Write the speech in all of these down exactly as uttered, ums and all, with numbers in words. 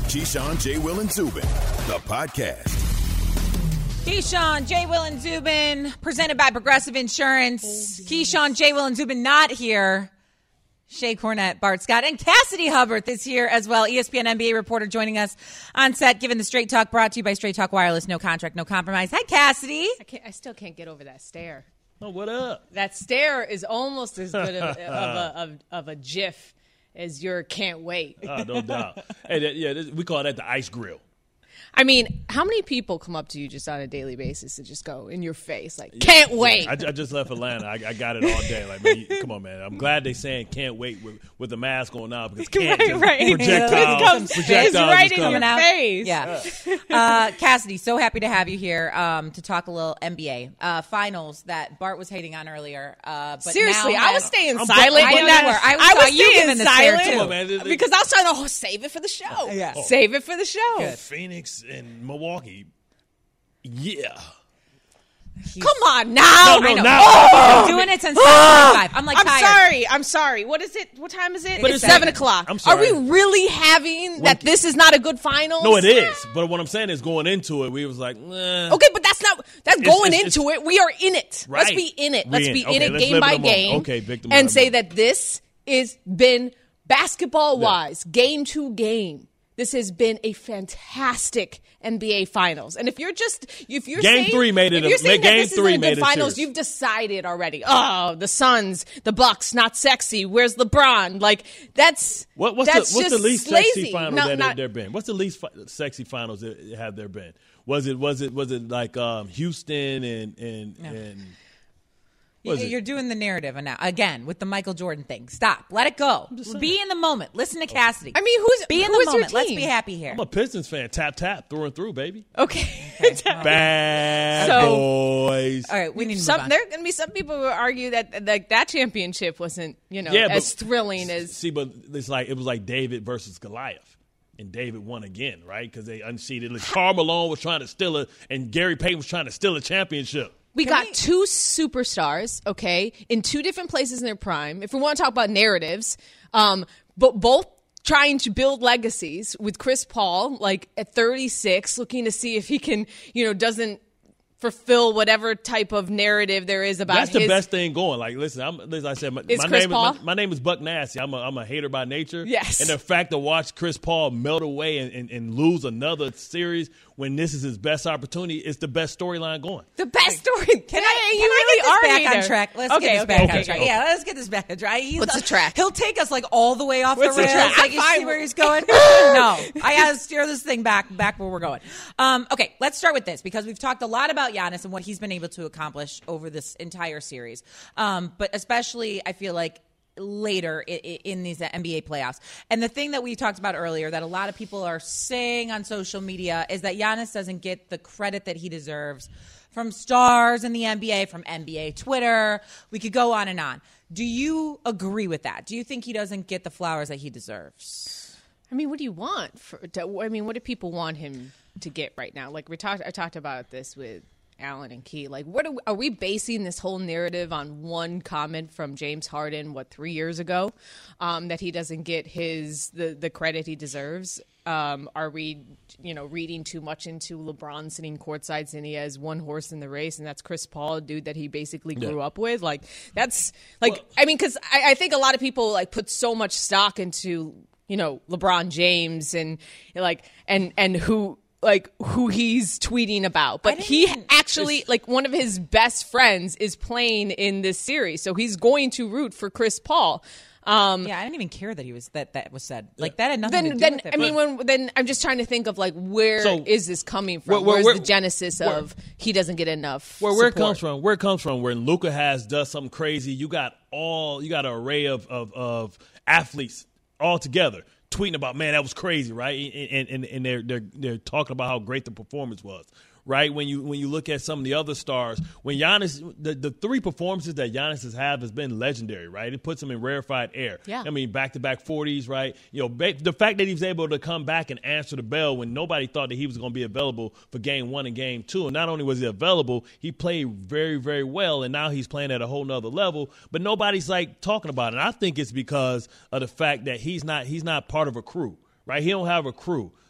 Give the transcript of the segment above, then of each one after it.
Keyshawn, J. Will, and Zubin, the podcast. Keyshawn, J. Will, and Zubin, presented by Progressive Insurance. Keyshawn, J. Will, and Zubin not here. Shea Cornett, Bart Scott, and Cassidy Hubbard is here as well. E S P N N B A reporter joining us on set, given the Straight Talk, brought to you by Straight Talk Wireless. No contract, no compromise. Hi, Cassidy. I, can't, I still can't get over that stare. Oh, what up? That stare is almost as good of, of, a, of, of a GIF as your can't wait. Oh, no doubt. Hey, that, yeah, this, we call that the ice grill. I mean, how many people come up to you just on a daily basis and just go in your face like, can't wait? I, I just left Atlanta. I, I got it all day. Like, man, you, come on, man. I'm glad they saying can't wait with, with the mask on now because can't right, just right. projectiles. It comes, projectiles it's right in coming. your out. face. Yeah. uh, Cassidy, so happy to have you here um, to talk a little N B A uh, finals that Bart was hating on earlier. Uh, but Seriously, now I was staying I'm silent. I know in you that, were. I I saw was you staying giving the stare, silent too. Come on, man. They- because I was trying to oh, save it for the show. Yeah. Save it for the show. Good. Phoenix and Milwaukee. Yeah. Come on now. No, no, I know. now. Oh! Been doing it since seven twenty-five. I'm like I'm tired. sorry. I'm sorry. What is it? What time is it? But it's it's seven seven. o'clock. I'm Are sorry. we really having that this is not a good finals? No, it is. But what I'm saying is going into it, we was like, nah. Okay, but that's not that's It's- going it's- into it. We are in it. Let's Right. be in it. We Let's in. be Okay, in it let's game live in by the moment. game. Okay, victim and of the say moment. that this has been basketball wise, game to game. This has been a fantastic N B A Finals, and if you're just if you're Game saying, three made it if you're a- saying that game this three isn't a made good it Finals, serious. you've decided already. Oh, the Suns, the Bucks, not sexy. Where's LeBron? Like that's What, what's that's the what's just the least lazy. sexy final No, that not- there been? What's the least fi- sexy finals that have there been? Was it was it was it like um, Houston and and and was it? You're doing the narrative now again with the Michael Jordan thing. Stop. Let it go. Be in the moment. Listen to Cassidy. I mean, who's be in who the is your moment. Let's team? be happy here. I'm a Pistons fan. Tap tap through and through, baby. Okay. Bad So- boys. All right, we need to move Some, on. there are going to be some people who argue that like that championship wasn't, you know, Yeah, as but- thrilling as. See, but it's like it was like David versus Goliath. And David won again, right? Because they unseated. Like Karl Malone was trying to steal it, and Gary Payton was trying to steal a championship. We Can got we- two superstars, okay, in two different places in their prime. If we want to talk about narratives, um, but both trying to build legacies with Chris Paul, like at thirty-six, looking to see if he can, you know, doesn't fulfill whatever type of narrative there is about That's the his. best thing going. Like, listen, I'm, as I said, my, Is my Chris name Paul? is my, my name is Buck Nasty. I'm a, I'm a hater by nature. Yes. And the fact to watch Chris Paul melt away and, and, and lose another series when this is his best opportunity is the best storyline going. The best story. Can Yeah, I, you can I really get this are back me on there. track? Let's okay, get this okay, back okay, on track. okay. Yeah, let's get this back on track. He's What's uh, the track? He'll take us like all the way off What's the the rails. track? Like you I'm see fine. where he's going? No, I gotta steer this thing back, back where we're going. Um, okay, let's start with this because we've talked a lot about Giannis and what he's been able to accomplish over this entire series. Um, but especially, I feel like later in, in these N B A playoffs. And the thing that we talked about earlier that a lot of people are saying on social media is that Giannis doesn't get the credit that he deserves from stars in the N B A, from N B A Twitter. We could go on and on. Do you agree with that? Do you think he doesn't get the flowers that he deserves? I mean, what do you want? For, to, I mean, what do people want him to get right now? Like we talked, I talked about this with Alan and Key. Like, what are we, are we basing this whole narrative on one comment from James Harden, what, three years ago, um, that he doesn't get his the, the credit he deserves? Um, are we, you know, reading too much into LeBron sitting courtside and he has one horse in the race, and that's Chris Paul, a dude that he basically grew Yeah. up with? Like, that's like, Well- I mean, because I, I think a lot of people like put so much stock into, you know, LeBron James and like and and who. like who he's tweeting about, but he actually like one of his best friends is playing in this series, so he's going to root for Chris Paul. Um, Yeah, I didn't even care that he was that that was said. Like that had nothing then, to do then with it. I mean, when then I'm just trying to think of like where So, is this coming from? where- where- Where's where- the genesis where- of he doesn't get enough? Where where it support? comes from? Where it comes from? Where Luka has does something crazy, you got all you got an array of of, of athletes all together tweeting about, man, that was crazy, right? And and, and they're they're they're talking about how great the performance was. Right, when you when you look at some of the other stars, when Giannis, the, the three performances that Giannis has had has been legendary, right? It puts him in rarefied air. Yeah. I mean, back to back forties, right? You know, ba- the fact that he was able to come back and answer the bell when nobody thought that he was going to be available for game one and game two, and not only was he available, he played very very well, and now he's playing at a whole nother level. But nobody's like talking about it. And I think it's because of the fact that he's not he's not part of a crew, right? He don't have a crew.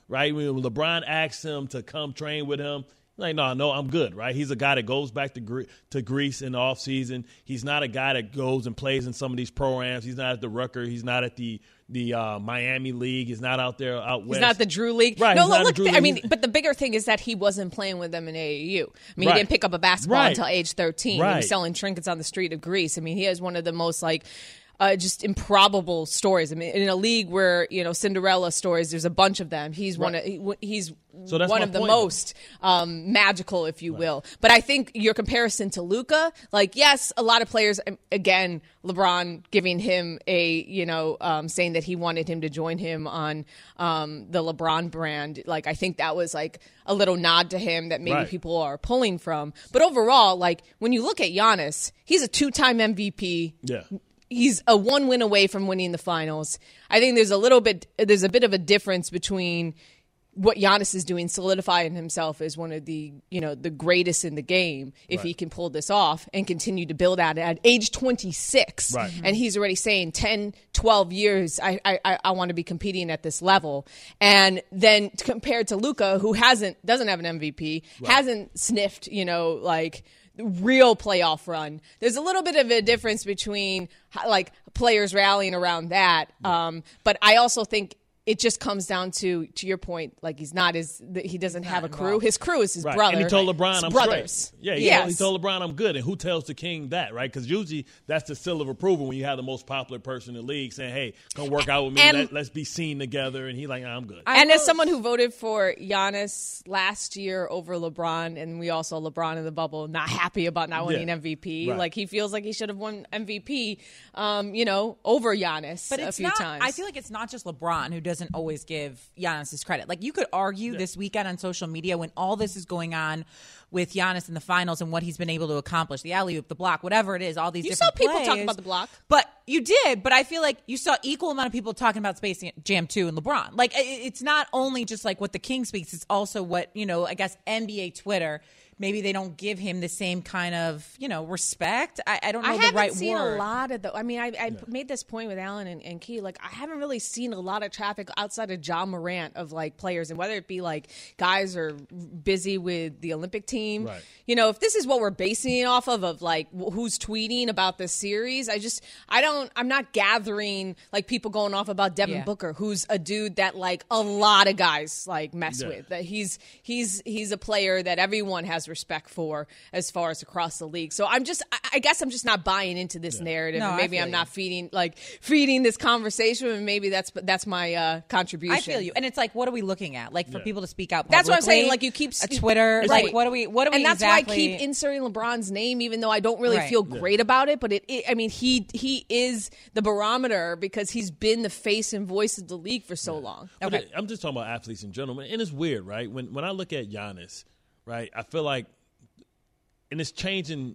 right? When LeBron asked him to come train with him, like, no, no, I'm good, right? He's a guy that goes back to Gre- to Greece in the offseason. He's not a guy that goes and plays in some of these programs. He's not at the Rutgers. He's not at the the uh, Miami League. He's not out there out west. He's not the Drew League. Right, No, he's not look, the Drew I League. mean, but the bigger thing is that he wasn't playing with them in A A U. I mean, Right. he didn't pick up a basketball Right. until age thirteen. Right. He was selling trinkets on the street of Greece. I mean, he has one of the most, like, Uh, just improbable stories. I mean, in a league where, you know, Cinderella stories, there's a bunch of them. He's one of he, he's So that's one my of the point, most um, magical, if you will. But I think your comparison to Luka, like, yes, a lot of players. Again, LeBron giving him a, you know, um, saying that he wanted him to join him on um, the LeBron brand. Like, I think that was like a little nod to him that maybe Right. people are pulling from. But overall, like, when you look at Giannis, he's a two-time M V P. Yeah. He's a one win away from winning the finals. I think there's a little bit, there's a bit of a difference between what Giannis is doing, solidifying himself as one of the, you know, the greatest in the game, if Right. he can pull this off and continue to build at it at age twenty-six. Right. And he's already saying ten, twelve years, I, I, I want to be competing at this level. And then compared to Luka, who hasn't, doesn't have an M V P, Right. hasn't sniffed, you know, like, real playoff run. There's a little bit of a difference between like players rallying around that. Um, but I also think it just comes down to, to your point, like he's not his, he doesn't have a crew. involved. His crew is his Right. brother. And he told LeBron, His I'm brothers. straight. Yeah, he, yes. told, he told LeBron, I'm good. And who tells the king that, right? Because usually that's the seal of approval when you have the most popular person in the league saying, hey, come work out with me. And- Let, let's be seen together. And he's like, I'm good. And I as will- someone who voted for Giannis last year over LeBron, and we all saw LeBron in the bubble, not happy about not winning Yeah. M V P. Right. Like he feels like he should have won M V P, um, you know, over Giannis But a it's few not, times. I feel like it's not just LeBron who doesn't always give Giannis his credit. Like you could argue this weekend on social media when all this is going on with Giannis in the finals and what he's been able to accomplish, the alley-oop, the block, whatever it is, all these You different saw people talk plays. about the block. But you did, but I feel like you saw equal amount of people talking about Space Jam two and LeBron. Like it- it's not only just like what the King speaks, it's also what, you know, I guess N B A Twitter, maybe they don't give him the same kind of, you know, respect. I, I don't know I the haven't right seen word. a lot of the. I mean, I, I made this point with Alan and, and Key. Like, I haven't really seen a lot of traffic outside of John Morant of like players, and whether it be like guys are busy with the Olympic team. Right. You know, if this is what we're basing it off of, of like wh- who's tweeting about this series, I just, I don't, I'm not gathering like people going off about Devin Yeah. Booker, who's a dude that like a lot of guys like mess Yeah. with. That he's he's he's a player that everyone has respect for as far as across the league. So I'm just, I, I guess I'm just not buying into this narrative. No, and I maybe feel I'm you. not feeding like feeding this conversation, and maybe that's that's my uh, contribution. I feel you, and it's like, what are we looking at? Like for Yeah. people to speak out. That's what I'm saying. publicly, Like you keep a Twitter. Right. Like what do we? What do we? And that's exactly, why I keep inserting LeBron's name, even though I don't really Right. feel great about it. But it, it, I mean, he he is the barometer because he's been the face and voice of the league for so long. But Okay. it- I'm just talking about athletes in general, and it's weird, right? When when I look at Giannis, right, I feel like, and it's changing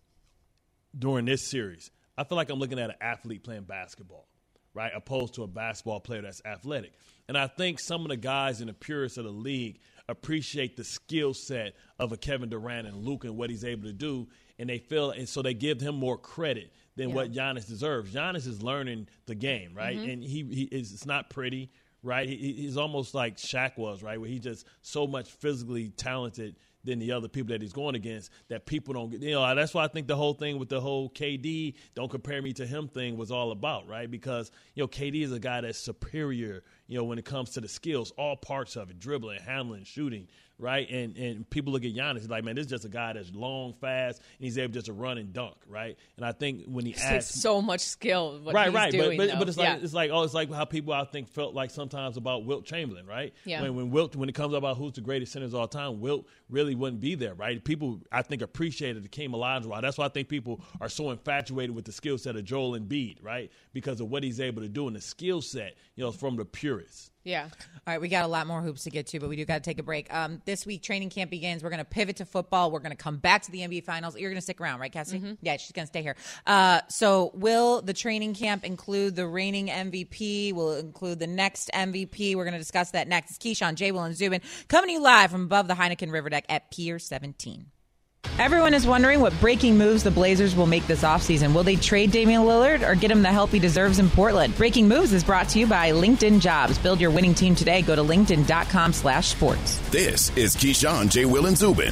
during this series. I feel like I'm looking at an athlete playing basketball, right, opposed to a basketball player that's athletic. And I think some of the guys in the purists of the league appreciate the skill set of a Kevin Durant and Luka and what he's able to do, and they feel, and so they give him more credit than what Giannis deserves. Giannis is learning the game, right, and he, he is, it's not pretty. Right, he, he's almost like Shaq was, right, where he's just so much physically talented than the other people that he's going against that people don't get. You know, that's why I think the whole thing with the whole K D, don't compare me to him thing was all about, right? Because, you know, K D is a guy that's superior, you know, when it comes to the skills, all parts of it, dribbling, handling, shooting, right? And and people look at Giannis, like, man, this is just a guy that's long, fast, and he's able just to run and dunk, right? And I think when he It's adds so much skill. What right, he's right, doing, but but, though. but it's like Yeah. it's like oh, it's like how people I think felt like sometimes about Wilt Chamberlain, right? Yeah. When when Wilt when it comes about who's the greatest centers of all time, Wilt really wouldn't be there, right? People I think appreciated the Hakeem Olajuwon. That's why I think people are so infatuated with the skill set of Joel Embiid, right? Because of what he's able to do and the skill set, you know, from the purists. Yeah. All right, we got a lot more hoops to get to, but we do got to take a break. Um, this week, training camp begins. We're going to pivot to football. We're going to come back to the N B A Finals. You're going to stick around, right, Cassie? Mm-hmm. Yeah, she's going to stay here. Uh, so will the training camp include the reigning M V P? Will it include the next M V P? We're going to discuss that next. It's Keyshawn, J. Will, and Zubin coming to you live from above the Heineken River Deck at Pier seventeen. Everyone is wondering what breaking moves the Blazers will make this offseason. Will they trade Damian Lillard or get him the help he deserves in Portland? Breaking Moves is brought to you by LinkedIn Jobs. Build your winning team today. Go to linkedin.com slash sports. This is Keyshawn, J. Will, and Zubin.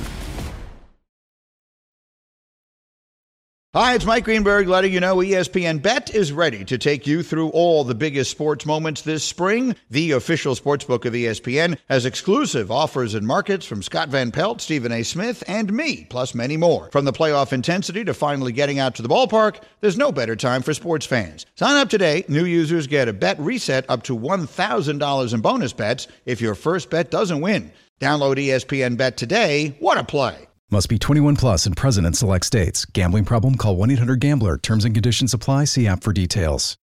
Hi, it's Mike Greenberg letting you know E S P N Bet is ready to take you through all the biggest sports moments this spring. The official sportsbook of E S P N has exclusive offers and markets from Scott Van Pelt, Stephen A. Smith, and me, plus many more. From the playoff intensity to finally getting out to the ballpark, there's no better time for sports fans. Sign up today. New users get a bet reset up to one thousand dollars in bonus bets if your first bet doesn't win. Download E S P N Bet today. What a play. Must be twenty-one plus and present in select states. Gambling problem? Call one eight hundred gambler. Terms and conditions apply. See app for details.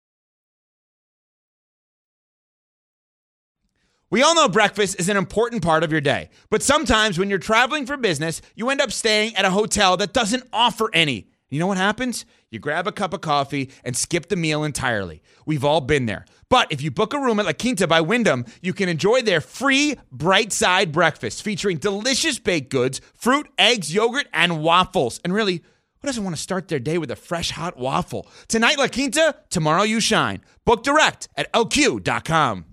We all know breakfast is an important part of your day. But sometimes when you're traveling for business, you end up staying at a hotel that doesn't offer any. You know what happens? You grab a cup of coffee and skip the meal entirely. We've all been there. But if you book a room at La Quinta by Wyndham, you can enjoy their free Bright Side breakfast featuring delicious baked goods, fruit, eggs, yogurt, and waffles. And really, who doesn't want to start their day with a fresh, hot waffle? Tonight, La Quinta, tomorrow you shine. Book direct at L Q dot com.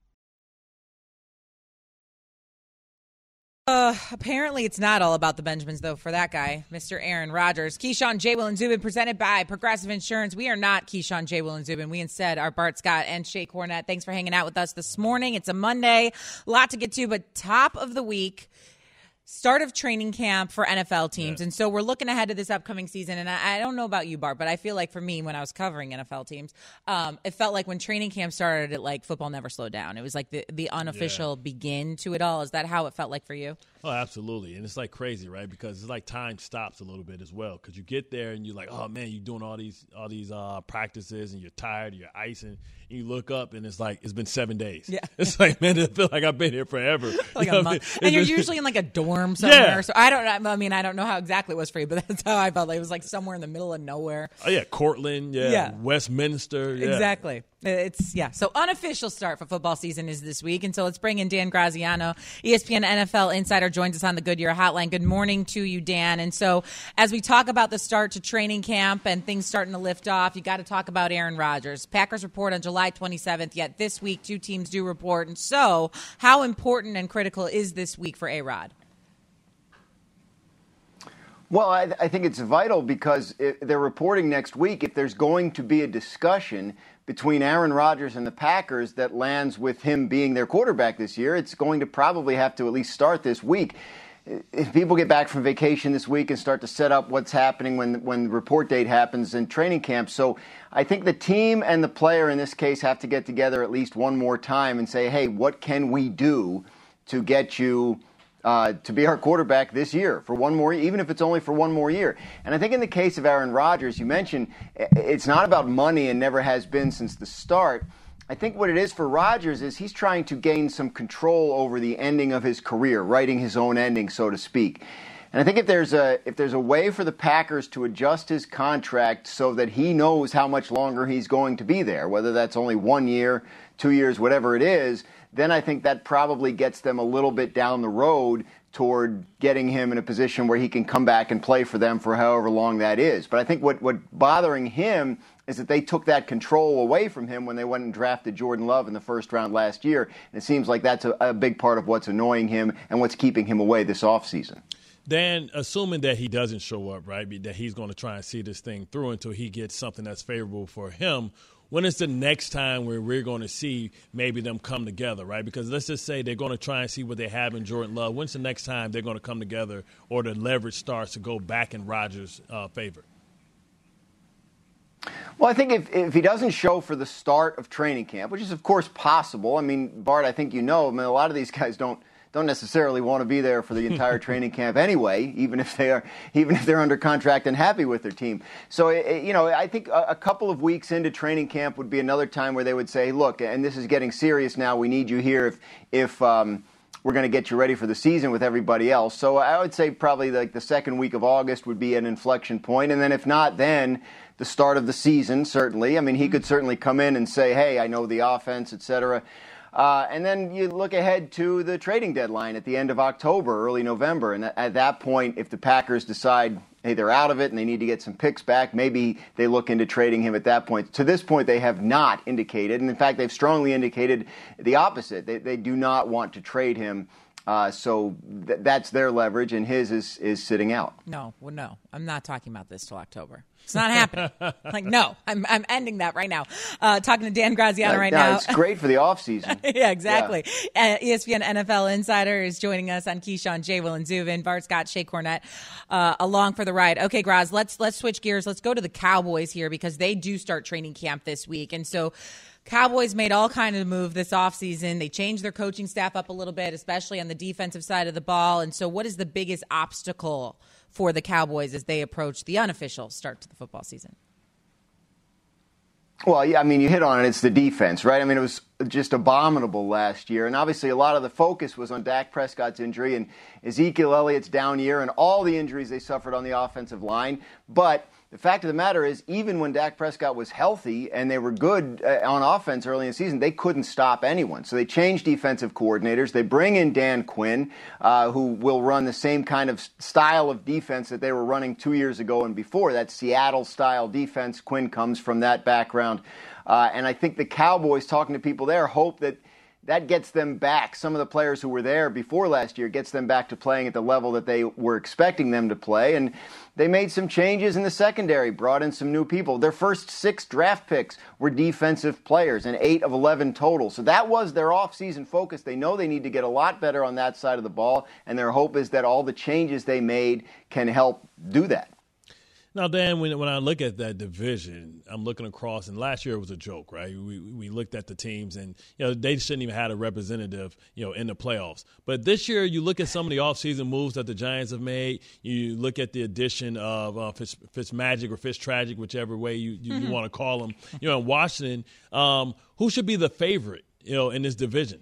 Uh, apparently it's not all about the Benjamins, though, for that guy, Mister Aaron Rodgers. Keyshawn, J. Will, and Zubin, presented by Progressive Insurance. We are not Keyshawn, J. Will, and Zubin. We instead are Bart Scott and Shea Cornett. Thanks for hanging out with us this morning. It's a Monday. A lot to get to, but top of the week, start of training camp for N F L teams. Yeah. And so we're looking ahead to this upcoming season. And I, I don't know about you, Bart, but I feel like for me, when I was covering N F L teams, um, it felt like when training camp started, it like football never slowed down. It was like the, the unofficial yeah. begin to it all. Is that how it felt like for you? Oh, absolutely. And it's like crazy, right? Because it's like time stops a little bit as well. Because you get there and you're like, oh, man, you're doing all these all these uh, practices and you're tired, you're icing. And you look up and it's like, it's been seven days. Yeah. It's like, man, it feels like I've been here forever. Like you know a month. And you're usually in like a dorm somewhere. Yeah. So I don't I mean, I don't know how exactly it was for you, but that's how I felt. Like it was like somewhere in the middle of nowhere. Oh, yeah. Cortland. Yeah. yeah. Westminster. Yeah. Exactly. It's, yeah. So unofficial start for football season is this week. And so let's bring in Dan Graziano, E S P N N F L insider, joins us on the Goodyear Hotline. Good morning to you, Dan. And so as we talk about the start to training camp and things starting to lift off, you got to talk about Aaron Rodgers. Packers report on July twenty-seventh, yet this week two teams do report. And so how important and critical is this week for A-Rod? Well, I, I think it's vital because it, they're reporting next week if there's going to be a discussion between Aaron Rodgers and the Packers that lands with him being their quarterback this year, it's going to probably have to at least start this week. If people get back from vacation this week and start to set up what's happening when when the report date happens in training camp. So I think the team and the player in this case have to get together at least one more time and say, hey, what can we do to get you Uh, to be our quarterback this year for one more, even if it's only for one more year. And I think in the case of Aaron Rodgers, you mentioned it's not about money and never has been since the start. I think what it is for Rodgers is he's trying to gain some control over the ending of his career, writing his own ending, so to speak. And I think if there's a if there's a way for the Packers to adjust his contract so that he knows how much longer he's going to be there, whether that's only one year, two years, whatever it is, then I think that probably gets them a little bit down the road toward getting him in a position where he can come back and play for them for however long that is. But I think what what bothering him is that they took that control away from him when they went and drafted Jordan Love in the first round last year. And it seems like that's a, a big part of what's annoying him and what's keeping him away this offseason. Dan, assuming that he doesn't show up, right, that he's going to try and see this thing through until he gets something that's favorable for him, when is the next time where we're going to see maybe them come together, right? Because let's just say they're going to try and see what they have in Jordan Love. When's the next time they're going to come together or the leverage starts to go back in Rodgers' uh, favor? Well, I think if, if he doesn't show for the start of training camp, which is, of course, possible. I mean, Bart, I think you know, I mean, a lot of these guys don't don't necessarily want to be there for the entire training camp anyway, even if they are, even if they're under contract and happy with their team. So, you know, I think a, a couple of weeks into training camp would be another time where they would say, look, and this is getting serious now, we need you here if, if um, we're going to get you ready for the season with everybody else. So I would say probably like the second week of August would be an inflection point. And then if not, then the start of the season, certainly. I mean, he could certainly come in and say, hey, I know the offense, et cetera. Uh, and then you look ahead to the trading deadline at the end of October, early November. And at that point, if the Packers decide, hey, they're out of it and they need to get some picks back, maybe they look into trading him at that point. To this point, they have not indicated. And in fact, they've strongly indicated the opposite. They, they do not want to trade him. Uh, so th- that's their leverage, and his is, is sitting out. No, well, no, I'm not talking about this till October. It's not happening. Like, no, I'm I'm ending that right now. Uh, talking to Dan Graziano right no, now. It's great for the offseason. yeah, exactly. Yeah. Uh, E S P N N F L Insider is joining us on Keyshawn, J. Will, and Zubin. Bart Scott, Shea Cornett, uh, along for the ride. Okay, Graz, let's let's switch gears. Let's go to the Cowboys here because they do start training camp this week, and so Cowboys made all kind of move this offseason. They changed their coaching staff up a little bit, especially on the defensive side of the ball. And so what is the biggest obstacle for the Cowboys as they approach the unofficial start to the football season? Well, yeah, I mean, you hit on it. It's the defense, right? I mean, it was just abominable last year. And obviously a lot of the focus was on Dak Prescott's injury and Ezekiel Elliott's down year and all the injuries they suffered on the offensive line. But the fact of the matter is, even when Dak Prescott was healthy and they were good uh, on offense early in the season, they couldn't stop anyone. So they changed defensive coordinators. They bring in Dan Quinn, uh, who will run the same kind of style of defense that they were running two years ago and before. That Seattle-style defense. Quinn comes from that background. Uh, and I think the Cowboys, talking to people there, hope that that gets them back. Some of the players who were there before last year gets them back to playing at the level that they were expecting them to play. And they made some changes in the secondary, brought in some new people. Their first six draft picks were defensive players, and eight of eleven total. So that was their offseason focus. They know they need to get a lot better on that side of the ball, and their hope is that all the changes they made can help do that. Now, Dan, when when I look at that division, I'm looking across, and last year it was a joke, right? We we looked at the teams, and you know they shouldn't even have a representative, you know, in the playoffs. But this year, you look at some of the offseason moves that the Giants have made. You look at the addition of uh, Fitz, Fitzmagic or Fitztragic, whichever way you, you, mm-hmm. you want to call them. You know, in Washington, um, who should be the favorite, you know, in this division?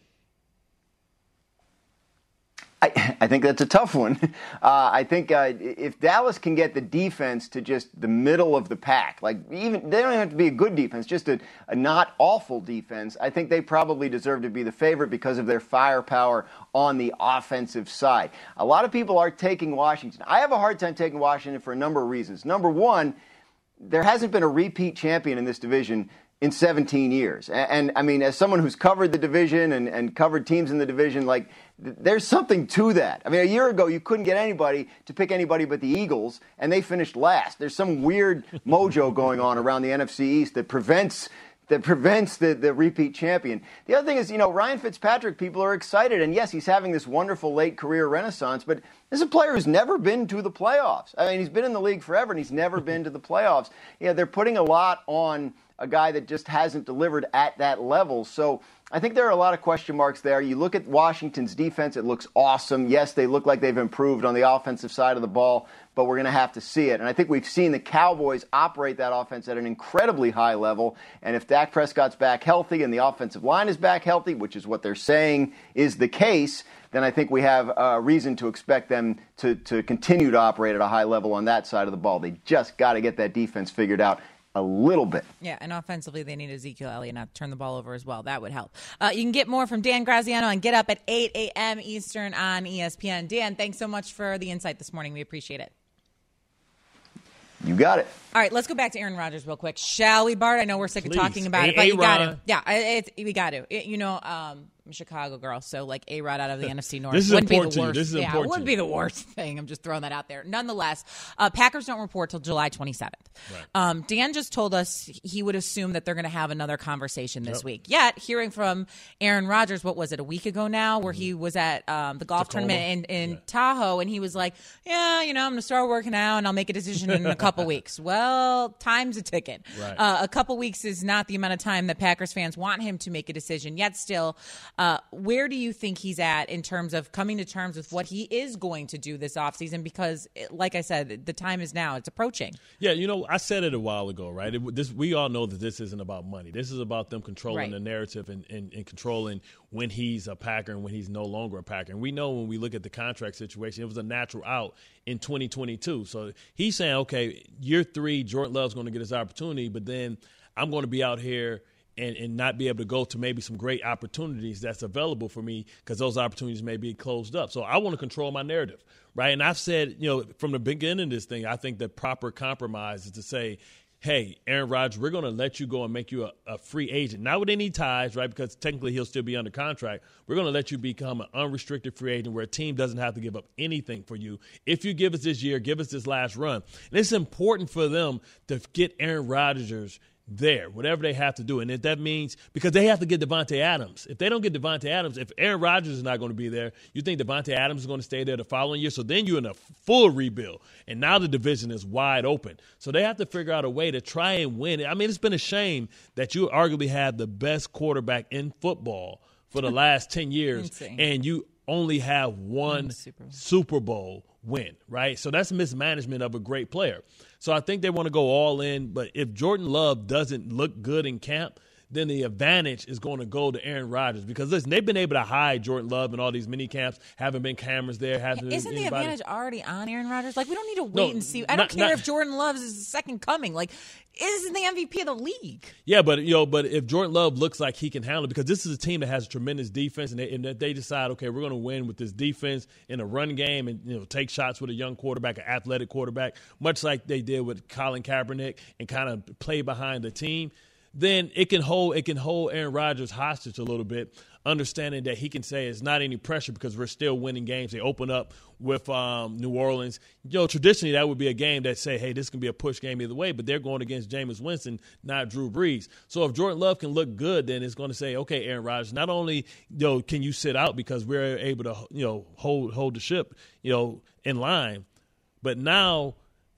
I, I think that's a tough one. Uh, I think uh, if Dallas can get the defense to just the middle of the pack, like even they don't even have to be a good defense, just a, a not awful defense, I think they probably deserve to be the favorite because of their firepower on the offensive side. A lot of people are taking Washington. I have a hard time taking Washington for a number of reasons. Number one, there hasn't been a repeat champion in this division in seventeen years. And, and, I mean, as someone who's covered the division and, and covered teams in the division, like, th- there's something to that. I mean, a year ago, you couldn't get anybody to pick anybody but the Eagles, and they finished last. There's some weird mojo going on around the N F C East that prevents that prevents the, the repeat champion. The other thing is, you know, Ryan Fitzpatrick, people are excited. And, yes, he's having this wonderful late career renaissance, but this is a player who's never been to the playoffs. I mean, he's been in the league forever, and he's never been to the playoffs. You know, they're putting a lot on a guy that just hasn't delivered at that level. So I think there are a lot of question marks there. You look at Washington's defense, it looks awesome. Yes, they look like they've improved on the offensive side of the ball, but we're going to have to see it. And I think we've seen the Cowboys operate that offense at an incredibly high level. And if Dak Prescott's back healthy and the offensive line is back healthy, which is what they're saying is the case, then I think we have a reason to expect them to, to continue to operate at a high level on that side of the ball. They just got to get that defense figured out a little bit. Yeah, and offensively, they need Ezekiel Elliott not to turn the ball over as well. That would help. Uh, you can get more from Dan Graziano and Get Up at eight a.m. Eastern on E S P N. Dan, thanks so much for the insight this morning. We appreciate it. You got it. All right, let's go back to Aaron Rodgers real quick. Shall we, Bart? I know we're sick Please. of talking about a- it, but you got A-Rod. to. Yeah, it, it, we got to. It, you know, um, I'm a Chicago girl, so like A-Rod out of the N F C North This is wouldn't be the important to you. worst. This is yeah, important it wouldn't to you. be the worst thing. I'm just throwing that out there. Nonetheless, uh, Packers don't report till July twenty-seventh. Right. Um, Dan just told us he would assume that they're going to have another conversation this Yep. week. Yet, hearing from Aaron Rodgers, what was it, a week ago now, where he was at um, the golf Tacoma. tournament in, in Yeah. Tahoe, and he was like, yeah, you know, I'm going to start working out, and I'll make a decision in a couple weeks. Well, time's a ticking. Right. Uh, a couple weeks is not the amount of time that Packers fans want him to make a decision. Yet still, uh, where do you think he's at in terms of coming to terms with what he is going to do this offseason? Because, like I said, the time is now. It's approaching. Yeah, you know, I said it a while ago, right? It, this, we all know that this isn't about money. This is about them controlling Right. the narrative and, and, and controlling when he's a Packer and when he's no longer a Packer. And we know when we look at the contract situation, it was a natural out in twenty twenty-two. So he's saying, okay, year three, Jordan Love's going to get his opportunity, but then I'm going to be out here and, and not be able to go to maybe some great opportunities that's available for me because those opportunities may be closed up. So I want to control my narrative, right? And I've said, you know, from the beginning of this thing, I think the proper compromise is to say, hey, Aaron Rodgers, we're going to let you go and make you a, a free agent. Not with any ties, right, because technically he'll still be under contract. We're going to let you become an unrestricted free agent where a team doesn't have to give up anything for you. If you give us this year, give us this last run. And it's important for them to get Aaron Rodgers there, whatever they have to do. And if that means – because they have to get Devontae Adams. If they don't get Devontae Adams, if Aaron Rodgers is not going to be there, you think Devontae Adams is going to stay there the following year? So then you're in a full rebuild. And now the division is wide open. So they have to figure out a way to try and win. I mean, it's been a shame that you arguably had the best quarterback in football for the last ten years, Insane. And you only have one Super Bowl. Super Bowl win, right? So that's mismanagement of a great player. So I think they want to go all in. But if Jordan Love doesn't look good in camp, then the advantage is going to go to Aaron Rodgers. Because, listen, they've been able to hide Jordan Love in all these mini camps, haven't been cameras there. Haven't Isn't been the anybody. advantage already on Aaron Rodgers? Like, we don't need to No, wait and see. I not- don't care not- if Jordan Love is the second coming. Like, isn't the M V P of the league? Yeah, but you know, but if Jordan Love looks like he can handle it, because this is a team that has a tremendous defense, and they, and they decide, okay, we're going to win with this defense in a run game, and you know, take shots with a young quarterback, an athletic quarterback, much like they did with Colin Kaepernick, and kind of play behind the team. Then it can hold it can hold Aaron Rodgers hostage a little bit, understanding that he can say it's not any pressure because we're still winning games. They open up with um, New Orleans. You know, traditionally that would be a game that say, hey, this can be a push game either way, but they're going against Jameis Winston, not Drew Brees. So if Jordan Love can look good, then it's going to say, okay, Aaron Rodgers, not only you know can you sit out because we're able to you know hold hold the ship you know in line, but now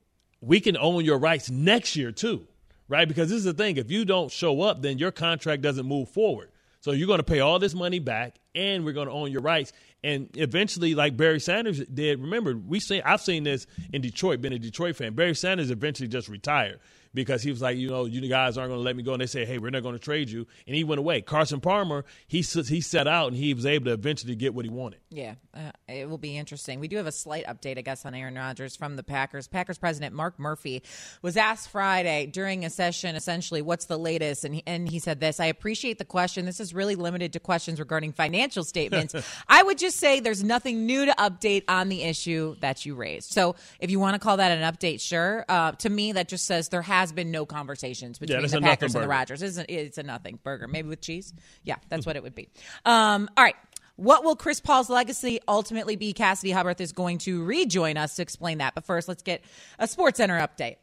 we can own your rights next year too. Right? Because this is the thing. If you don't show up, then your contract doesn't move forward. So you're going to pay all this money back, and we're going to own your rights. And eventually, like Barry Sanders did, remember, we see, I've seen this in Detroit, been a Detroit fan. Barry Sanders eventually just retired because he was like, you know, you guys aren't going to let me go. And they say, hey, we're not going to trade you. And he went away. Carson Palmer, he, he set out, and he was able to eventually get what he wanted. Yeah, uh, it will be interesting. We do have a slight update, I guess, on Aaron Rodgers from the Packers. Packers president Mark Murphy was asked Friday during a session, essentially, what's the latest? And he, and he said this, I appreciate the question. This is really limited to questions regarding financial statements. I would just say there's nothing new to update on the issue that you raised. So if you want to call that an update, sure. Uh, to me, that just says there has been no conversations between Yeah, the a Packers nothing and the burger. Rodgers. It's a, it's a nothing burger, maybe with cheese. Yeah, that's what it would be. Um, all right. What will Chris Paul's legacy ultimately be? Cassidy Hubbarth is going to rejoin us to explain that. But first, let's get a SportsCenter update.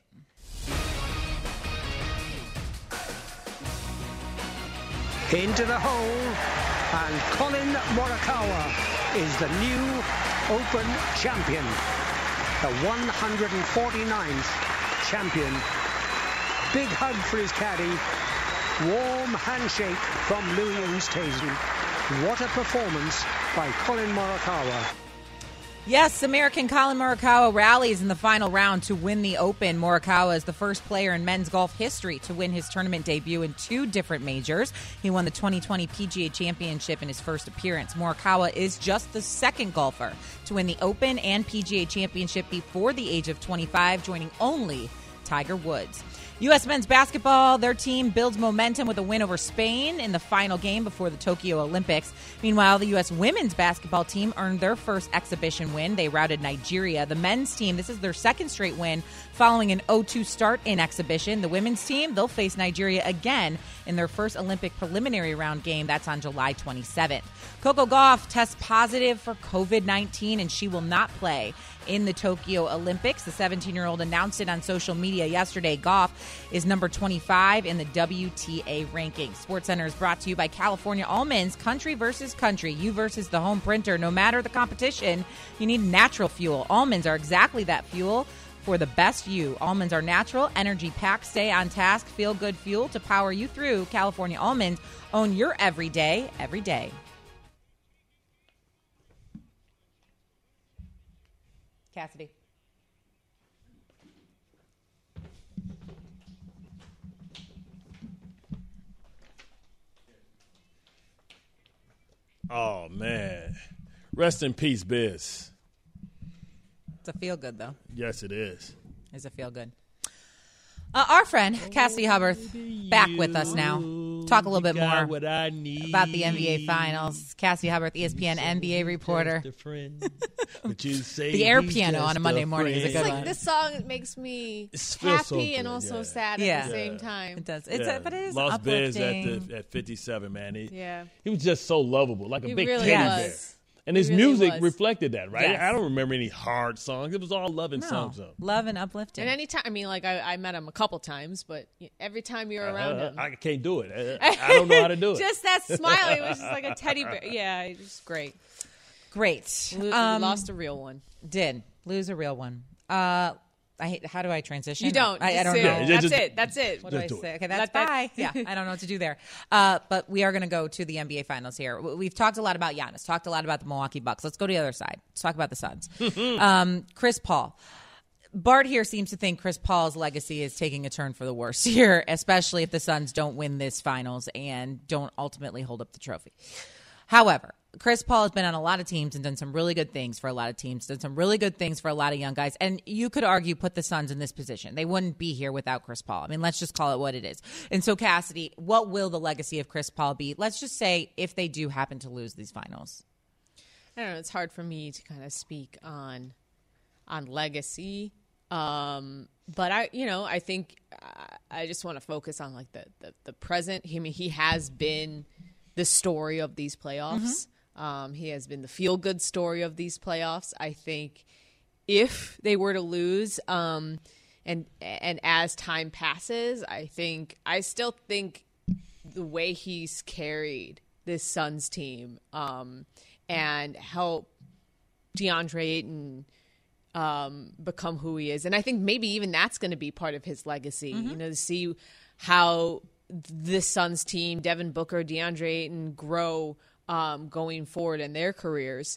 Into the hole, and Colin Morikawa is the new Open champion, the one hundred forty-ninth champion. Big hug for his caddy, warm handshake from Louis Oosthuizen. What a performance by Colin Morikawa. Yes, American Colin Morikawa rallies in the final round to win the Open. Morikawa is the first player in men's golf history to win his tournament debut in two different majors. He won the twenty twenty P G A Championship in his first appearance. Morikawa is just the second golfer to win the Open and P G A Championship before the age of twenty-five, joining only Tiger Woods. U S men's basketball, their team builds momentum with a win over Spain in the final game before the Tokyo Olympics. Meanwhile, the U S women's basketball team earned their first exhibition win. They routed Nigeria. The men's team, this is their second straight win following an oh two start in exhibition. The women's team, they'll face Nigeria again in their first Olympic preliminary round game. That's on July twenty-seventh. Coco Gauff tests positive for covid nineteen, and she will not play in the Tokyo Olympics. The seventeen-year-old announced it on social media yesterday. Gauff is number twenty-five in the W T A ranking. SportsCenter is brought to you by California Almonds. Country versus country. You versus the home printer. No matter the competition, you need natural fuel. Almonds are exactly that fuel for the best you. Almonds are natural, energy-packed, stay on task, feel-good fuel to power you through. California Almonds. Own your everyday, every day. Cassidy. Oh, man. Rest in peace, Biz. It's a feel good, though. Yes, it is. It's a feel good. Uh, our friend, Cassidy Hubbard, back with us now. Talk a little bit more what I need. about the N B A Finals. Cassidy Hubbard, E S P N N B A reporter. But you say The air he's piano just on a Monday morning is a It's good like one. this song makes me It feels happy so and good, also yeah. sad Yeah. at the same Yeah. time. It does. It's Yeah. a, but it is Lost Biz uplifting. at, the, at fifty-seven, man. He, Yeah. he was just so lovable, like a He big really teddy was. bear. And He his really music was. reflected that, right? Yes. I don't remember any hard songs. It was all loving No, songs, though. love and uplifting. And anytime, I mean, like I, I met him a couple times, but every time you're around Uh, him, I can't do it. I, I don't know how to do it. just that smile, it was just like a teddy bear. Yeah, it was great. Great. Lo- Um, lost a real one. Did lose a real one. Uh, I hate, how do I transition? You don't. I, I Just don't say know. it. Yeah, That's just- it. That's it. What do I Just do say? it. Okay, that's Let that- bye. Yeah, I don't know what to do there. Uh, but we are going to go to the N B A Finals here. W- We've talked a lot about Giannis, talked a lot about the Milwaukee Bucks. Let's go to the other side. Let's talk about the Suns. um, Chris Paul. Bart here seems to think Chris Paul's legacy is taking a turn for the worse here, especially if the Suns don't win this Finals and don't ultimately hold up the trophy. However, Chris Paul has been on a lot of teams and done some really good things for a lot of teams, done some really good things for a lot of young guys. And you could argue put the Suns in this position. They wouldn't be here without Chris Paul. I mean, let's just call it what it is. And so, Cassidy, what will the legacy of Chris Paul be? Let's just say if they do happen to lose these finals. I don't know. It's hard for me to kind of speak on on legacy, um, but I, you know, I think uh, I just want to focus on like the the, the present. He, I mean, he has been the story of these playoffs. Um, he has been the feel good story of these playoffs. I think if they were to lose, um, and and as time passes, I think I still think the way he's carried this Suns team um, and help DeAndre Ayton um, become who he is, and I think maybe even that's going to be part of his legacy. Mm-hmm. You know, to see how this Suns team, Devin Booker, DeAndre Ayton, grow um, going forward in their careers.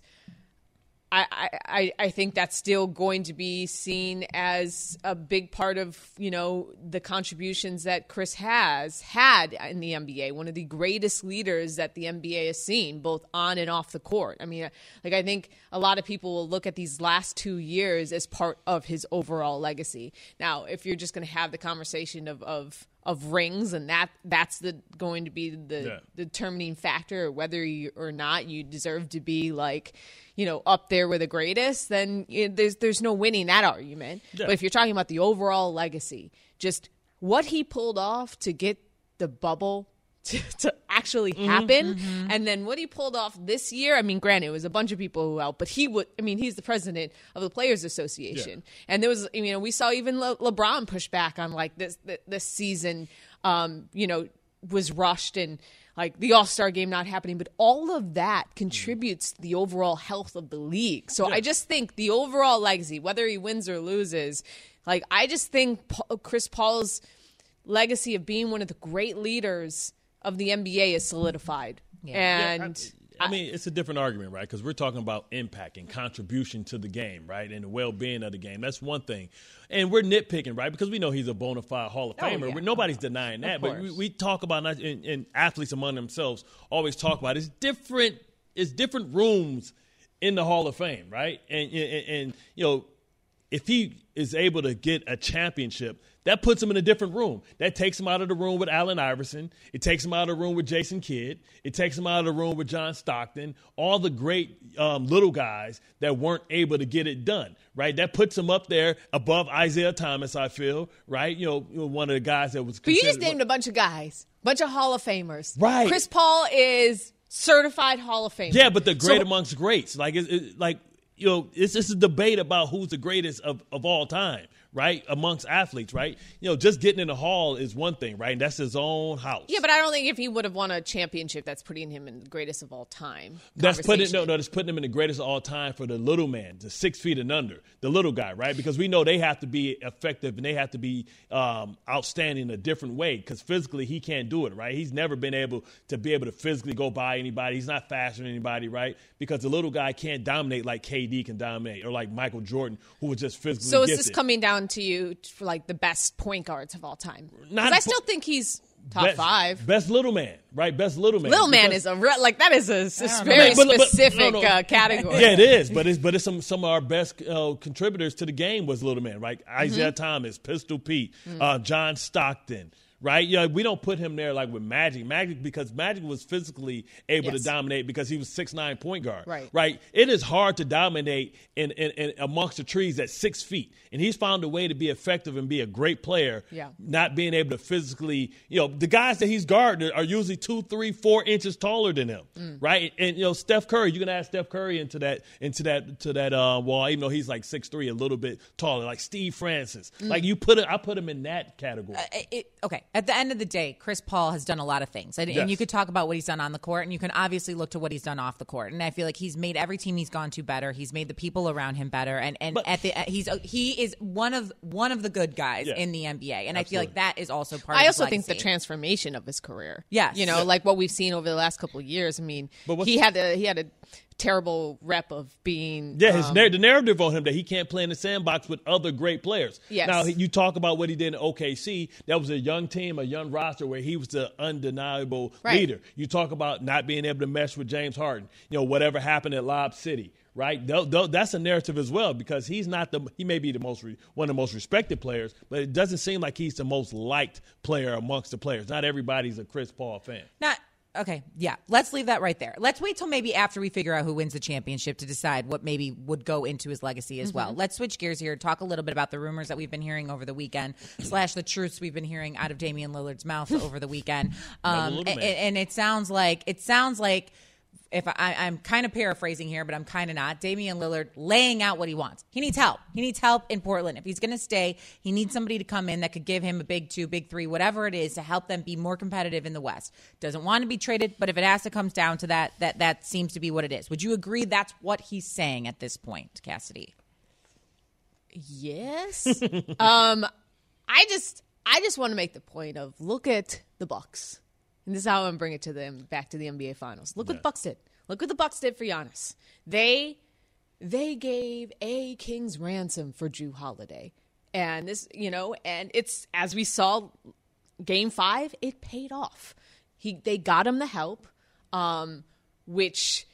I, I, I think that's still going to be seen as a big part of, you know, the contributions that Chris has had in the N B A, one of the greatest leaders that the N B A has seen, both on and off the court. I mean, like, I think a lot of people will look at these last two years as part of his overall legacy. Now, if you're just going to have the conversation of, of, of rings, and that that's the going to be the Yeah. determining factor, whether you or not you deserve to be, like, you know, up there with the greatest, then you know, there's there's no winning that argument. Yeah. But if you're talking about the overall legacy, just what he pulled off to get the bubble to, to actually happen, mm-hmm. and then what he pulled off this year. I mean, granted, it was a bunch of people who helped, but he would. I mean, he's the president of the Players Association, Yeah. and there was, you know, we saw even Le- LeBron push back on like this th- this season. Um, you know, was rushed and like the All-Star game not happening, but all of that contributes to the overall health of the league. So Yeah. I just think the overall legacy, whether he wins or loses, like I just think Pa- Chris Paul's legacy of being one of the great leaders of the N B A is solidified. Yeah. And I mean, it's a different argument, right? Because we're talking about impact and contribution to the game, right? And the well-being of the game. That's one thing. And we're nitpicking, right? Because we know he's a bona fide Hall of Oh, Famer. yeah. We're- Nobody's denying that. But we, course. we talk about, and, and athletes among themselves always talk about, it's different, it's different rooms in the Hall of Fame, right? And, and, and you know, if he is able to get a championship, that puts him in a different room. That takes him out of the room with Allen Iverson. It takes him out of the room with Jason Kidd. It takes him out of the room with John Stockton, all the great um, little guys that weren't able to get it done, right? That puts him up there above Isaiah Thomas, I feel, right? You know, you know, one of the guys that was But you just considered- named a bunch of guys, bunch of Hall of Famers. Right. Chris Paul is certified Hall of Famer. Yeah, but the great So- amongst greats. Like, it, it, like you know, it's it's a debate about who's the greatest of, of all time, right? Amongst athletes, right? You know, just getting in the hall is one thing, right? And that's his own house. Yeah, but I don't think if he would have won a championship, that's putting him in the greatest of all time. That's putting no, conversation. no, that's putting him in the greatest of all time for the little man, the six feet and under, the little guy, right? Because we know they have to be effective and they have to be um, outstanding in a different way. Because physically he can't do it, right? He's never been able to be able to physically go by anybody. He's not faster than anybody, right? Because the little guy can't dominate like K D can dominate, or like Michael Jordan, who was just physically So is gifted. this coming down to you for like the best point guards of all time? Not Because I po- still think he's Top best, five. Best little man, right? Best little man. Little man Because- is a re- like that is a, a know. very But- but- but- specific no, no. Uh, category. Yeah, it is, but it's but it's some some of our best uh, contributors to the game was little man, right? Isaiah Mm-hmm. Thomas, Pistol Pete, Mm. uh, John Stockton. Right? Yeah, we don't put him there like with Magic. Magic because Magic was physically able Yes. to dominate because he was six nine point guard. Right. Right. It is hard to dominate in, in, in amongst the trees at six feet. And he's found a way to be effective and be a great player. Yeah. Not being able to physically, you know, the guys that he's guarding are usually two, three, four inches taller than him. Mm. Right. And you know, Steph Curry, you can add Steph Curry into that into that to that uh, wall, even though he's like six three, a little bit taller, like Steve Francis. Mm. Like you put it, I put him in that category. Uh, it, okay, at the end of the day, Chris Paul has done a lot of things, and, Yes. and you could talk about what he's done on the court, and you can obviously look to what he's done off the court. And I feel like he's made every team he's gone to better. He's made the people around him better, and and But- at the he's he is one of one of the good guys Yeah. in the N B A, and I Absolutely. feel like that is also part. I of his also think the legacy. transformation of his career. Yes. You know, Yeah. like what we've seen over the last couple of years. I mean, But what's- he had a he had a terrible rep of being Yeah, his um, nar- the narrative on him that he can't play in the sandbox with other great players. Yes. Now, you talk about what he did in O K C. That was a young team, a young roster where he was the undeniable Right. leader. You talk about not being able to mesh with James Harden. You know, whatever happened at Lob City, right? Tho- tho- That's a narrative as well because he's not the – he may be the most re- one of the most respected players, but it doesn't seem like he's the most liked player amongst the players. Not everybody's a Chris Paul fan. Not okay. Yeah, let's leave that right there. Let's wait till maybe after we figure out who wins the championship to decide what maybe would go into his legacy as well. Let's switch gears here. Talk a little bit about the rumors that we've been hearing over the weekend, slash the truths we've been hearing out of Damian Lillard's mouth over the weekend. Um, little and, man. and it sounds like it sounds like. If I, I'm kind of paraphrasing here, but I'm kind of not. Damian Lillard laying out what he wants. He needs help. He needs help in Portland. If he's going to stay, he needs somebody to come in that could give him a big two, big three, whatever it is to help them be more competitive in the West. Doesn't want to be traded, but if it has to come down to that, that that seems to be what it is. Would you agree that's what he's saying at this point, Cassidy? Yes. um, I just I just want to make the point of look at the Bucks. And this is how I'm going to bring it to them back to the N B A Finals. Look what the Bucks did. Look what the Bucks did for Giannis. They they gave a king's ransom for Jrue Holiday. And this, you know, and it's as we saw game five, it paid off. He they got him the help, um, which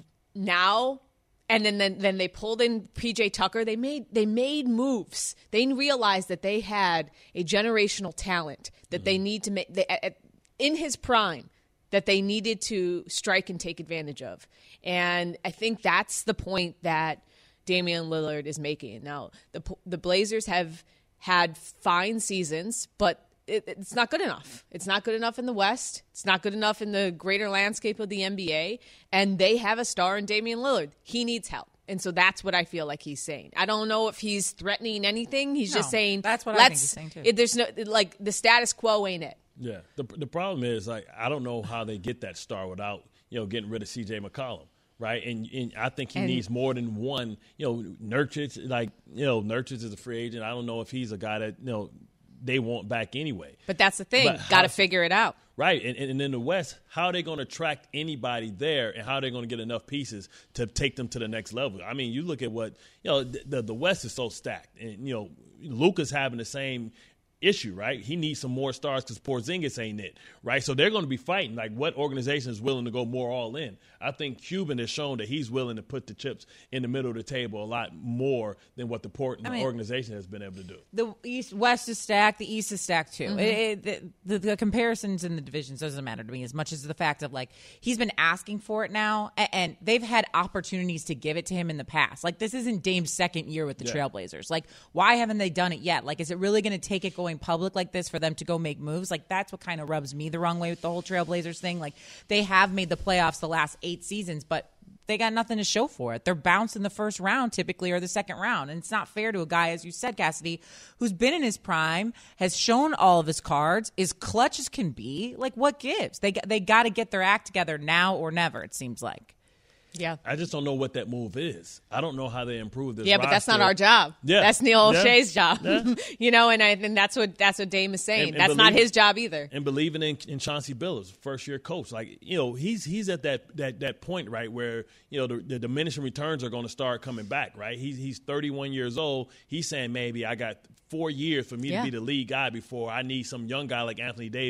now and then, then then they pulled in P J Tucker. They made they made moves. They realized that they had a generational talent that mm-hmm. they need to make they, at, in his prime that they needed to strike and take advantage of. And I think that's the point that Damian Lillard is making. Now, the the Blazers have had fine seasons, but it, it's not good enough. It's not good enough in the West. It's not good enough in the greater landscape of the N B A. And they have a star in Damian Lillard. He needs help. And so that's what I feel like he's saying. I don't know if he's threatening anything. He's No, just saying, that's what I let's, think he's saying, too. It, there's no, like, the status quo ain't it. Yeah. The the problem is, like, I don't know how they get that star without, you know, getting rid of C J McCollum. Right, and, and I think he And- needs more than one. You know, Nurkic, like you know, Nurkic is a free agent. I don't know if he's a guy that you know they want back anyway. But that's the thing. But Got how- to figure it out. Right, and, and in the West, how are they going to attract anybody there, and how are they going to get enough pieces to take them to the next level? I mean, you look at what you know. The the West is so stacked, and you know, Luka's having the same issue, right? He needs some more stars because Porzingis ain't it, right? So they're going to be fighting. Like, what organization is willing to go more all in? I think Cuban has shown that he's willing to put the chips in the middle of the table a lot more than what the Portland I mean, organization has been able to do. The East West is stacked. The East is stacked too. Mm-hmm. It, it, the, the comparisons in the divisions doesn't matter to me as much as the fact of like he's been asking for it now, and, and they've had opportunities to give it to him in the past. Like this isn't Dame's second year with the Yeah. Trailblazers. Like why haven't they done it yet? Like is it really going to take it going public like this for them to go make moves? Like that's what kind of rubs me the wrong way with the whole Trailblazers thing. Like they have made the playoffs the last eight seasons, but they got nothing to show for it. They're bounced in the first round typically or the second round. And it's not fair to a guy, as you said, Cassidy, who's been in his prime, has shown all of his cards, is clutch as can be. Like what gives? They, they got to get their act together now or never, it seems like. Yeah. I just don't know what that move is. I don't know how they improve this. Yeah, but that's not roster. our job. Yeah. That's Neil Yeah. O'Shea's job. Yeah. You know, and I and that's what that's what Dame is saying. And- and that's not believe- his job either. And believing in, in Chauncey Billups, first year coach, like you know, he's he's at that that that point right where you know the, the diminishing returns are going to start coming back. Right, he's he's thirty-one years old. He's saying maybe I got four years for me Yeah. to be the lead guy before I need some young guy like Anthony Davis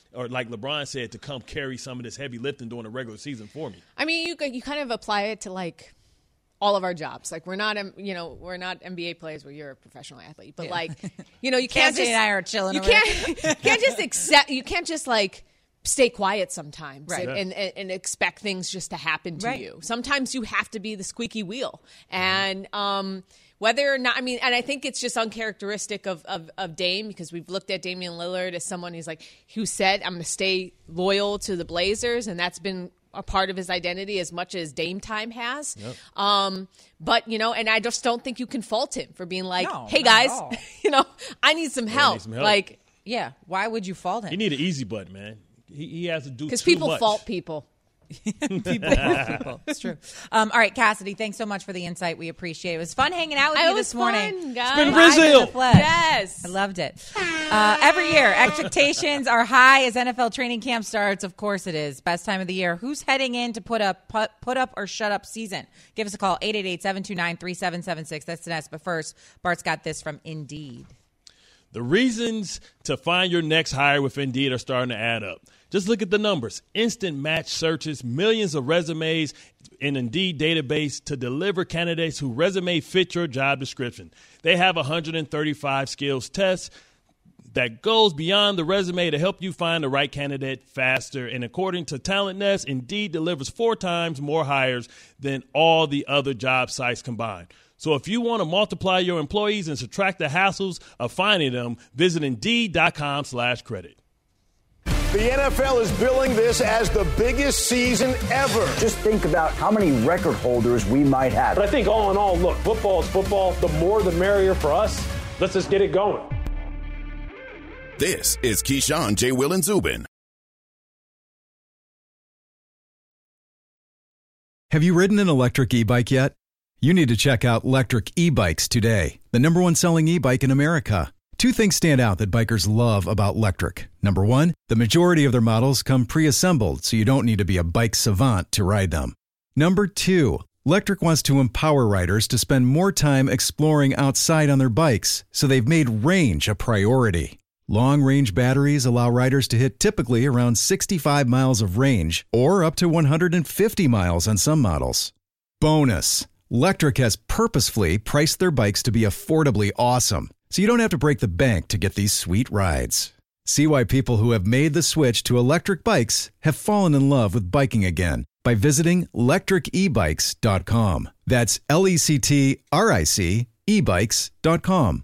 or like LeBron said, to come carry some of this heavy lifting during the regular season for me. I mean, you you kind of apply it to like all of our jobs. Like we're not, you know, we're not N B A players where you're a professional athlete, but yeah. like, you know, you can't Cassidy just, and I are chilling. You can't, you can't just accept, you can't just like stay quiet sometimes right. and, and, and expect things just to happen to right. you. Sometimes you have to be the squeaky wheel. And, um, whether or not, I mean, and I think it's just uncharacteristic of, of, of Dame because we've looked at Damian Lillard as someone who's like, who said, I'm going to stay loyal to the Blazers. And that's been a part of his identity as much as Dame time has. Yep. Um, but, you know, and I just don't think you can fault him for being like, no, hey, guys, all. you know, I need some help. Need some help. Like, yeah, why would you fault him? You need an easy button, man. He, he has to do too much. Because people fault people. people, people. It's true. Um, all right, Cassidy, thanks so much for the insight. We appreciate it. It was fun hanging out with it you was this morning. Fun, guys. It's been Brazil. Yes. I loved it. Uh, every year, expectations are high as N F L training camp starts. Of course it is. Best time of the year. Who's heading in to put up put, put up or shut up season? Give us a call, eight eight eight, seven two nine, three seven seven six. That's the next. But first, Bart's got this from Indeed. The reasons to find your next hire with Indeed are starting to add up. Just look at the numbers. Instant match searches, millions of resumes in Indeed database to deliver candidates whose resume fit your job description. They have one hundred thirty-five skills tests that goes beyond the resume to help you find the right candidate faster. And according to Talent Nest, Indeed delivers four times more hires than all the other job sites combined. So if you want to multiply your employees and subtract the hassles of finding them, visit Indeed.com slash credit. The N F L is billing this as the biggest season ever. Just think about how many record holders we might have. But I think all in all, look, football is football. The more the merrier for us. Let's just get it going. This is Keyshawn, J. Will, and Zubin. Have you ridden an electric e-bike yet? You need to check out Lectric E-Bikes today, the number one selling e-bike in America. Two things stand out that bikers love about Lectric. Number one, the majority of their models come pre-assembled, so you don't need to be a bike savant to ride them. Number two, Lectric wants to empower riders to spend more time exploring outside on their bikes, so they've made range a priority. Long-range batteries allow riders to hit typically around sixty-five miles of range, or up to one hundred fifty miles on some models. Bonus, Lectric has purposefully priced their bikes to be affordably awesome, so you don't have to break the bank to get these sweet rides. See why people who have made the switch to electric bikes have fallen in love with biking again by visiting lectric e bikes dot com. That's L E C T R I C e bikes dot com.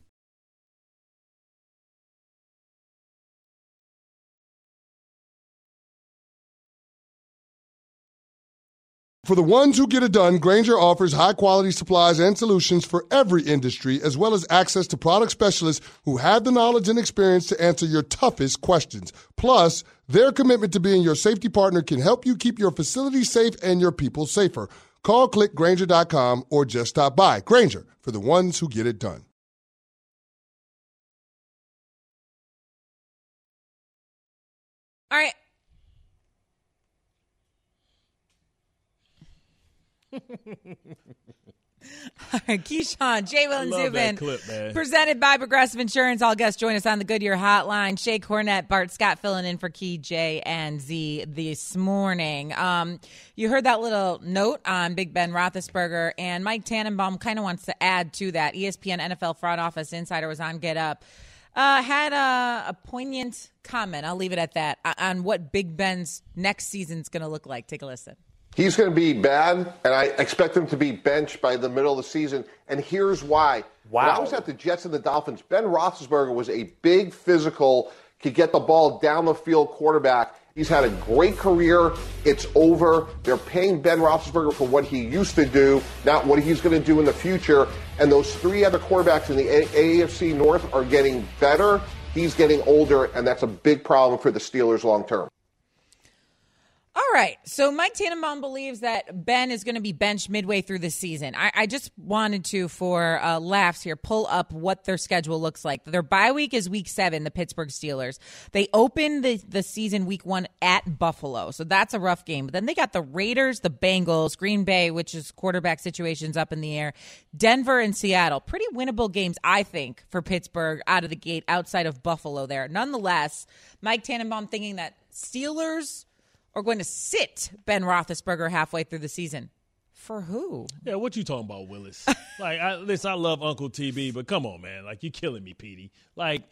For the ones who get it done, Grainger offers high-quality supplies and solutions for every industry, as well as access to product specialists who have the knowledge and experience to answer your toughest questions. Plus, their commitment to being your safety partner can help you keep your facility safe and your people safer. Call, click Grainger dot com, or just stop by. Grainger, for the ones who get it done. All right. All right, Keyshawn, J. Will, and Zubin, clip, presented by Progressive Insurance. All guests join us on the Goodyear Hotline. Shay Cornett, Bart Scott filling in for Key, J, and Z this morning. Um, you heard that little note on Big Ben Roethlisberger, and Mike Tannenbaum kind of wants to add to that. E S P N N F L front office insider was on Get Up. Uh, had a, a poignant comment, I'll leave it at that, on what Big Ben's next season's going to look like. Take a listen. He's going to be bad, and I expect him to be benched by the middle of the season. And here's why. Wow. When I was at the Jets and the Dolphins, Ben Roethlisberger was a big physical, could get the ball down the field quarterback. He's had a great career. It's over. They're paying Ben Roethlisberger for what he used to do, not what he's going to do in the future. And those three other quarterbacks in the A F C North are getting better. He's getting older, and that's a big problem for the Steelers long term. All right. So Mike Tannenbaum believes that Ben is going to be benched midway through the season. I, I just wanted to, for uh, laughs here, pull up what their schedule looks like. Their bye week is week seven, the Pittsburgh Steelers. They open the, the season week one at Buffalo. So that's a rough game. But then they got the Raiders, the Bengals, Green Bay, which is quarterback situations up in the air, Denver and Seattle. Pretty winnable games, I think, for Pittsburgh out of the gate outside of Buffalo there. Nonetheless, Mike Tannenbaum thinking that Steelers are going to sit Ben Roethlisberger halfway through the season. For who? Yeah, what you talking about, Willis? like, I, listen, I love Uncle T B, but come on, man. Like, you're killing me, Petey. Like,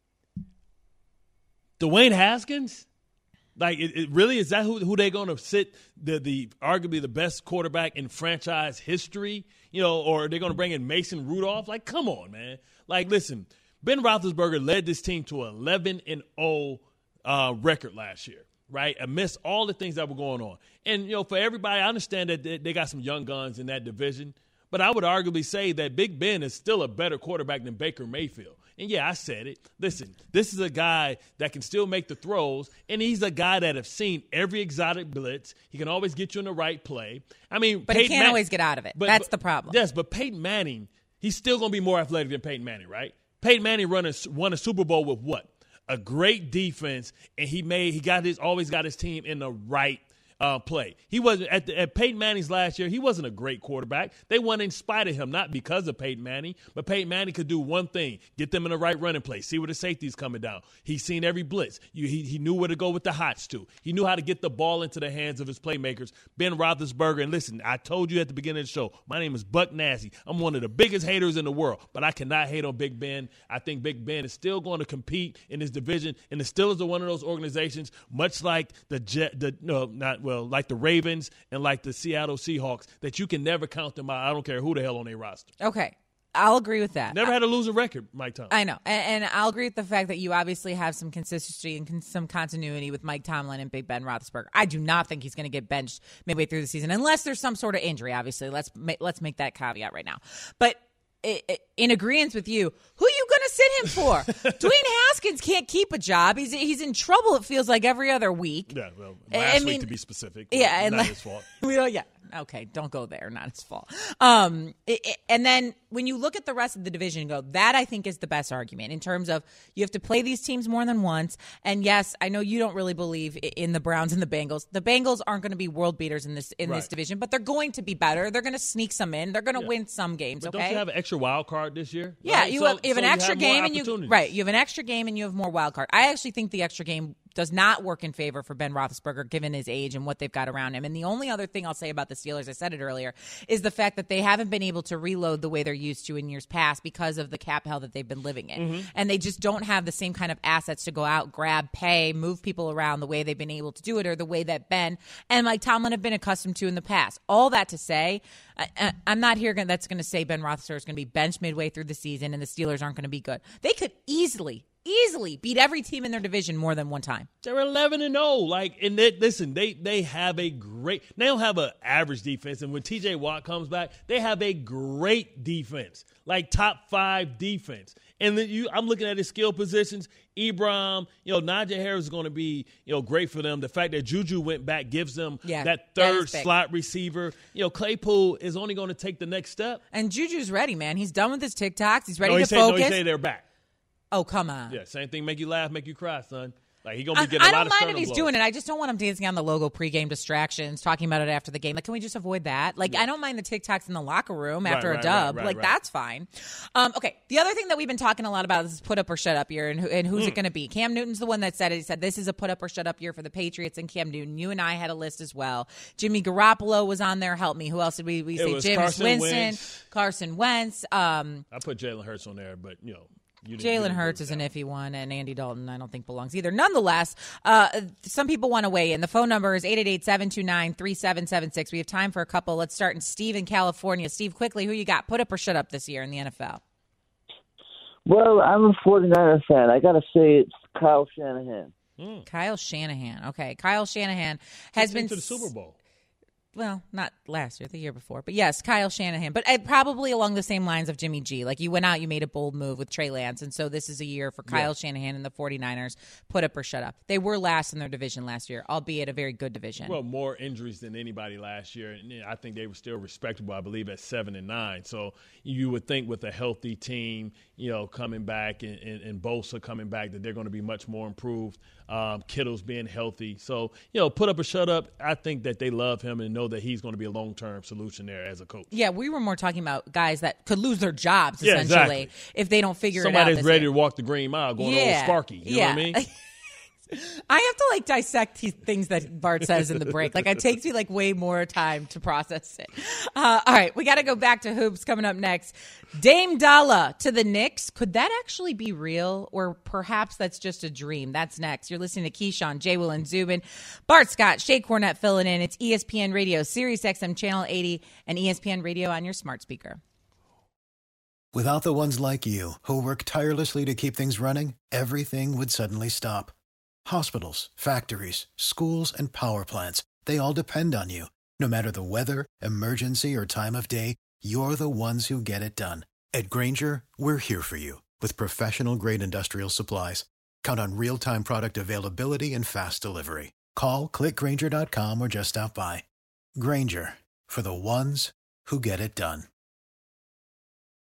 Dwayne Haskins? Like, it, it really is that who who they going to sit the the arguably the best quarterback in franchise history? You know, or they're going to bring in Mason Rudolph? Like, come on, man. Like, listen, Ben Roethlisberger led this team to an eleven and oh uh, record last year. Right, amidst all the things that were going on. And, you know, for everybody, I understand that they got some young guns in that division, but I would arguably say that Big Ben is still a better quarterback than Baker Mayfield. And, yeah, I said it. Listen, this is a guy that can still make the throws, and he's a guy that have seen every exotic blitz. He can always get you in the right play. I mean, But Peyton he can't Man- always get out of it. but- That's but- the problem. Yes, but Peyton Manning, he's still going to be more athletic than Peyton Manning, right? Peyton Manning run a, won a Super Bowl with what? A great defense, and he made he got his always got his team in the right uh, play. He wasn't at, the, at Peyton Manning's last year. He wasn't a great quarterback. They won in spite of him, not because of Peyton Manning. But Peyton Manning could do one thing: get them in the right running place, see where the safety's coming down. He's seen every blitz. You, he he knew where to go with the hots too. He knew how to get the ball into the hands of his playmakers. Ben Roethlisberger. And listen, I told you at the beginning of the show, my name is Buck Nasty. I'm one of the biggest haters in the world, but I cannot hate on Big Ben. I think Big Ben is still going to compete in his division, and the Steelers are one of those organizations, much like the Jet, the no, not well, like the Ravens and like the Seattle Seahawks, that you can never count them out. I don't care who the hell on their roster. Okay. I'll agree with that. Never had a losing record, Mike Tomlin. I know. And, and I'll agree with the fact that you obviously have some consistency and con- some continuity with Mike Tomlin and Big Ben Roethlisberger. I do not think he's going to get benched midway through the season, unless there's some sort of injury, obviously. Let's, ma- let's make that caveat right now. But I- I- in agreement with you, who are you going to sit him for? Dwayne Haskins can't keep a job. He's he's in trouble, it feels like, every other week. Yeah, well, last I week mean, to be specific. Yeah, not and like, his fault. We don't, yeah. Okay, don't go there. Not his fault. Um, it, it, and then when you look at the rest of the division, and go, that I think is the best argument in terms of you have to play these teams more than once. And yes, I know you don't really believe in the Browns and the Bengals. The Bengals aren't going to be world beaters in this in Right. this division, but they're going to be better. They're going to sneak some in. They're going to Yeah. win some games. But okay, don't you have an extra wild card this year? yeah, Right? you So- have, you have so an extra have more game and you opportunities. right. You have an extra game and you have more wild card. I actually think the extra game does not work in favor for Ben Roethlisberger given his age and what they've got around him. And the only other thing I'll say about the Steelers, I said it earlier, is the fact that they haven't been able to reload the way they're used to in years past because of the cap hell that they've been living in. Mhm. And they just don't have the same kind of assets to go out, grab, pay, move people around the way they've been able to do it or the way that Ben and Mike Tomlin have been accustomed to in the past. All that to say, I, I'm not here gonna, that's going to say Ben Roethlisberger is going to be benched midway through the season and the Steelers aren't going to be good. They could easily easily beat every team in their division more than one time. They're eleven and oh. Like, and they, listen, they they have a great. They don't have an average defense, and when T J Watt comes back, they have a great defense, like top five defense. And then you, I'm looking at his skill positions. Ebron, you know, Najee Harris is going to be, you know, great for them. The fact that Juju went back gives them Yeah, that that third is big. slot receiver. You know, Claypool is only going to take the next step. And Juju's ready, man. He's done with his TikToks. He's ready no, he to say, focus. No, he say they're back. Oh, come on. Yeah, same thing. Make you laugh, make you cry, son. Like, he gonna be I, getting a I lot don't of mind sternum that he's blows. doing it. I just don't want him dancing on the logo pregame distractions, talking about it after the game. Like, can we just avoid that? Like, I don't mind the TikToks in the locker room Right, after right, a dub. right, right, like, right. that's fine. Um, okay, the other thing that we've been talking a lot about is put up or shut up year, and, who, and who's Hmm. it going to be? Cam Newton's the one that said it. He said this is a put up or shut up year for the Patriots and Cam Newton. You and I had a list as well. Jimmy Garoppolo was on there. Help me. Who else did we, we It say? was Jameis Carson Winston, Wentz. Carson Wentz. Um, I put Jalen Hurts on there, but, you know. You didn't- you Jalen didn't Hurts agree is with an iffy one, and Andy Dalton I don't think belongs either. Nonetheless, uh, some people want to weigh in. The phone number is eight eight eight, seven two nine, three seven seven six. We have time for a couple. Let's start in Steve in California. Steve, quickly, who you got? Put up or shut up this year in the N F L? Well, I'm a 49er fan. I got to say it's Kyle Shanahan. Kyle Shanahan. Okay, Kyle Shanahan has Took him been to the Super Bowl. well, not last year, the year before. But yes, Kyle Shanahan. But uh, probably along the same lines of Jimmy G. Like, you went out, you made a bold move with Trey Lance. And so this is a year for Kyle yeah. Shanahan and the 49ers. Put up or shut up. They were last in their division last year, albeit a very good division. Well, more injuries than anybody last year. And I think they were still respectable, I believe, at seven and nine. So you would think with a healthy team, you know, coming back and, and, and Bosa coming back, that they're going to be much more improved. Um, Kittle's being healthy. So, you know, put up or shut up. I think that they love him and know that he's going to be a long-term solution there as a coach. Yeah, we were more talking about guys that could lose their jobs, yeah, essentially, exactly. if they don't figure Somebody it out. Somebody's ready year. to walk the green mile, going yeah. to old Sparky. You yeah. know what I mean? I have to, like, dissect these things that Bart says in the break. Like, it takes me, like, way more time to process it. Uh, all right, we got to go back to hoops coming up next. Dame Dalla to the Knicks. Could that actually be real? Or perhaps that's just a dream? That's next. You're listening to Keyshawn, J. Will, and Zubin. Bart Scott, Shea Cornett filling in. It's E S P N Radio, Sirius X M Channel eighty, and E S P N Radio on your smart speaker. Without the ones like you, who work tirelessly to keep things running, everything would suddenly stop. Hospitals, factories, schools, and power plants, they all depend on you. No matter the weather, emergency, or time of day, you're the ones who get it done. At Grainger, we're here for you with professional-grade industrial supplies. Count on real-time product availability and fast delivery. Call, click Grainger dot com, or just stop by. Grainger, for the ones who get it done.